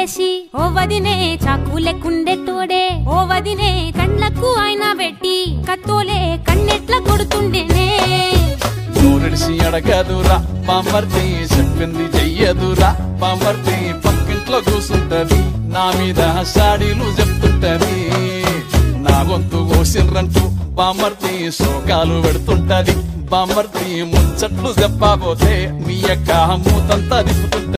చేసి ఓ వదినే చాకులెక్కుండెట్టోడే ఓ వదినే కండ్లకు ఆయన పెట్టి కత్తోలే కన్నెట్ల కొడుతుండేనే నోరెడిసి అడగదురా బామర్ది చెప్పింది చెయ్యదురా బామర్ది పక్కింట్లో కూసుంటది నా మీద సాడీలు చెప్తుంటది నా గొంతు కోసిండ్రంటూ బామర్ది శోకాలు పెడుతుంటది బామర్ది ముచ్చట్లు చెప్పబోతే మీ యొక్క మూతంతా తిప్పుతుంటది